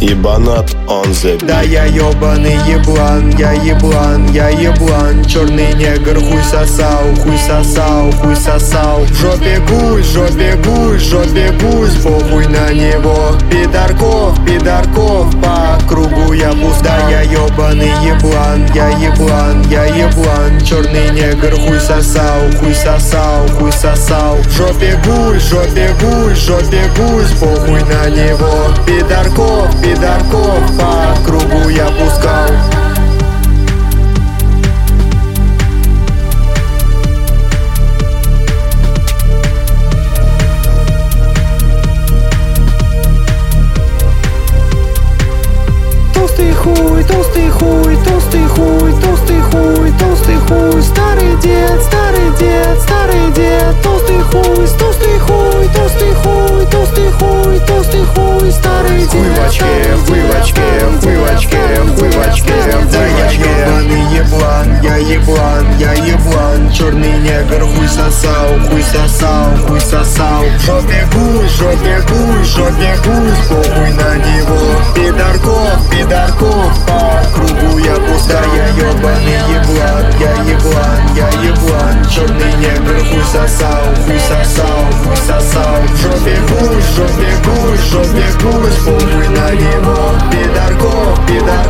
Ебанат on the beat. Да я ёбаный еблан, я еблан, я еблан. Черный негр хуй сосал, хуй сосал, хуй сосал. В жопе гусь, жопе гусь, жопе гусь, похуй на него. Пидорков, пидорков, по кругу я пуст. Да я ёбаный еблан, я еблан, я еблан. Черный негр хуй сосал, хуй сосал, хуй сосал. В жопе гусь, жопе гусь, жопе гусь, похуй на него. Пидорков, пидорков, по кругу я пускал. Толстый хуй, толстый хуй, толстый хуй, толстый хуй, толстый хуй. Старый дед, старый дед, старый дед. Толстый хуй, толстый хуй, толстый хуй, толстый хуй, толстый хуй. Старый дед. Хуй в очке, хуй в очке, хуй в очке, хуй в очке. Да я ёбаный еблан, я еблан, я еблан. Черный негр хуй сосал, хуй сосал, хуй сосал. В жопе гусь, жопе гусь, жопе гусь, похуй на него. Пидорков, пидорков, по кругу я пуст. Да я ёбаный еблан, я еблан, я еблан. Черный негр хуй сосал, хуй сосал, хуй сосал. В жопе гусь, жопе гусь, жопе гусь, похуй на него. Пидорков, пидорков.